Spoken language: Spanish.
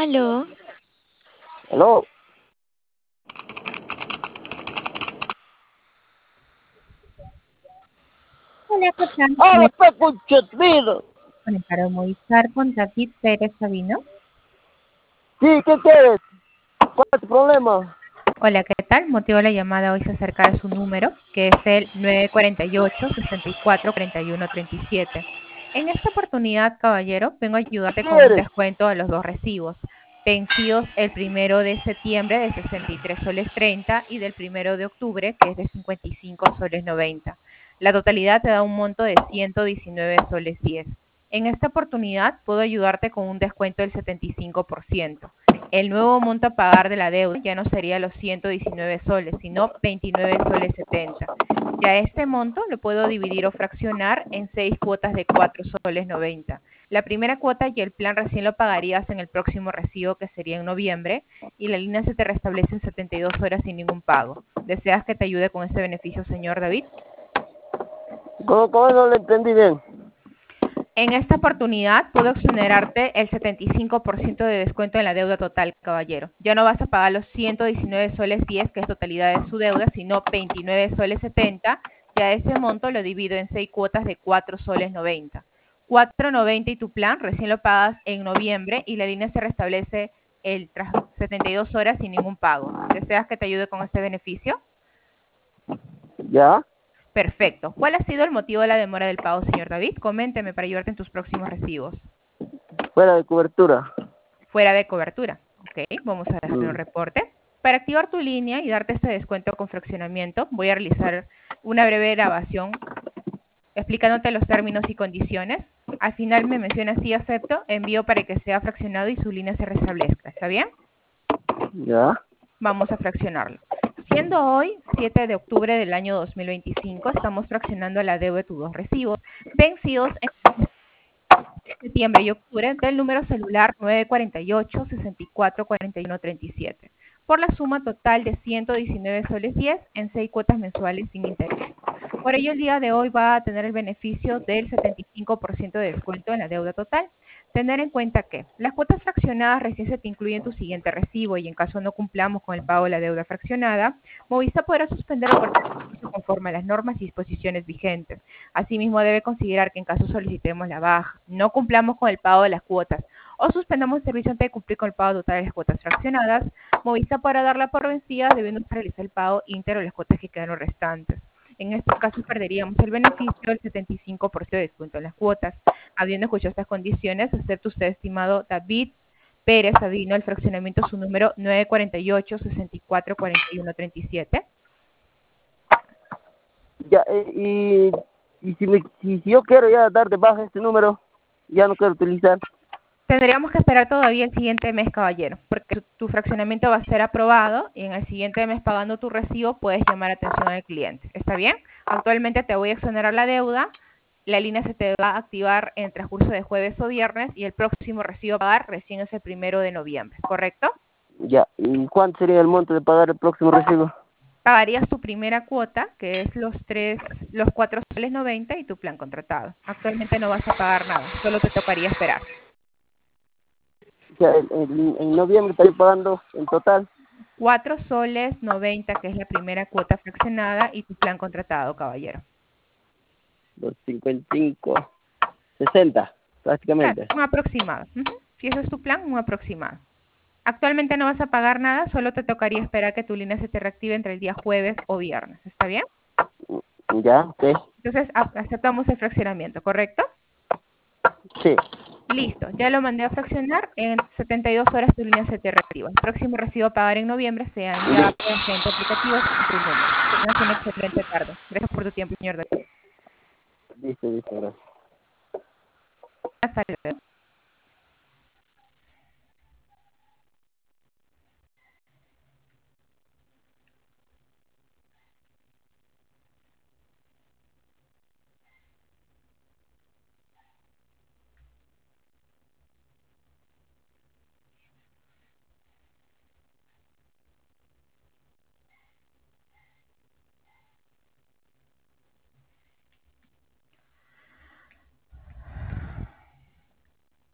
Aló, Aló. Hola, ¿qué tal? ¡Hola, Me Paco Chetvido! conectar a Movistar con David Pérez Sabino. Sí, ¿qué quieres? ¿Cuál es tu problema? Hola, ¿qué tal? Motivo de la llamada hoy es acerca de su número, que es el 948-6441-37. En esta oportunidad, caballero, vengo a ¿Qué ayudarte con un quieres? descuento de los dos recibos, vencidos el 1 de septiembre de 63 soles 30 y del 1 de octubre, que es de 55 soles 90. La totalidad te da un monto de 119 soles 10. En esta oportunidad puedo ayudarte con un descuento del 75%. El nuevo monto a pagar de la deuda ya no sería los 119 soles, sino 29 soles 70. Ya este monto lo puedo dividir o fraccionar en 6 cuotas de 4 soles 90. La primera cuota y el plan recién lo pagarías en el próximo recibo, que sería en noviembre, y la línea se te restablece en 72 horas sin ningún pago. ¿Deseas que te ayude con este beneficio, señor David? ¿Cómo no le entendí bien? En esta oportunidad puedo exonerarte el 75% de descuento en la deuda total, caballero. Ya no vas a pagar los 119 soles 10, que es totalidad de su deuda, sino 29 soles 70. Ya ese monto lo divido en 6 cuotas de 4 soles 90. 4,90 y tu plan recién lo pagas en noviembre y la línea se restablece tras 72 horas sin ningún pago. ¿Deseas que te ayude con este beneficio? ¿Ya? Perfecto. ¿Cuál ha sido el motivo de la demora del pago, señor David? Coménteme para ayudarte en tus próximos recibos. Fuera de cobertura. Fuera de cobertura. Ok, vamos a dejar un Mm. reporte. Para activar tu línea y darte este descuento con fraccionamiento, voy a realizar una breve grabación explicándote los términos y condiciones. Al final me mencionas sí acepto, envío para que sea fraccionado y su línea se restablezca. ¿Está bien? ¿Ya? Vamos a fraccionarlo. Siendo hoy 7 de octubre del año 2025, estamos fraccionando la deuda de tus dos recibos vencidos en septiembre y octubre del número celular 948-6441-37 por la suma total de 119 soles 10 en 6 cuotas mensuales sin interés. Por ello, el día de hoy va a tener el beneficio del 75% de descuento en la deuda total. Tener en cuenta que las cuotas fraccionadas recién se te incluyen tu siguiente recibo y en caso no cumplamos con el pago de la deuda fraccionada, Movista podrá suspender o cortar el servicio conforme a las normas y disposiciones vigentes. Asimismo, debe considerar que en caso solicitemos la baja, no cumplamos con el pago de las cuotas o suspendamos el servicio antes de cumplir con el pago total de las cuotas fraccionadas, Movista podrá darla por vencida debiendo realizar el pago íntegro de las cuotas que quedaron restantes. En estos casos perderíamos el beneficio del 75% de descuento en las cuotas. Habiendo escuchado estas condiciones, acepta usted, estimado David Pérez Sabino, el fraccionamiento su número 948-6441-37. Ya, y si yo quiero ya dar de baja este número, ya no quiero utilizar. Tendríamos que esperar todavía el siguiente mes, caballero, porque tu fraccionamiento va a ser aprobado y en el siguiente mes, pagando tu recibo, puedes llamar atención al cliente. ¿Está bien? Actualmente te voy a exonerar la deuda. La línea se te va a activar en el transcurso de jueves o viernes y el próximo recibo a pagar recién es el 1 de noviembre, ¿correcto? Ya, ¿y cuánto sería el monto de pagar el próximo recibo? Pagarías tu primera cuota, que es los 4 soles 90 y tu plan contratado. Actualmente no vas a pagar nada, solo te tocaría esperar. Ya, en noviembre estaría pagando en total 4 soles 90, que es la primera cuota fraccionada, y tu plan contratado, caballero. los 55, 60, Claro, prácticamente. un aproximado. Si ese es tu plan, un aproximado. Actualmente no vas a pagar nada, solo te tocaría esperar que tu línea se te reactive entre el día jueves o viernes. ¿Está bien? ¿Ya? Ok. Entonces, aceptamos el fraccionamiento, ¿correcto? Sí. Listo, ya lo mandé a fraccionar. En 72 horas tu línea se te reactiva. El próximo recibo a pagar en noviembre se envía a tu agente aplicativo con tu número. Que tengas una excelente tarde. Gracias por tu tiempo, señor. Listo, gracias. Hasta luego.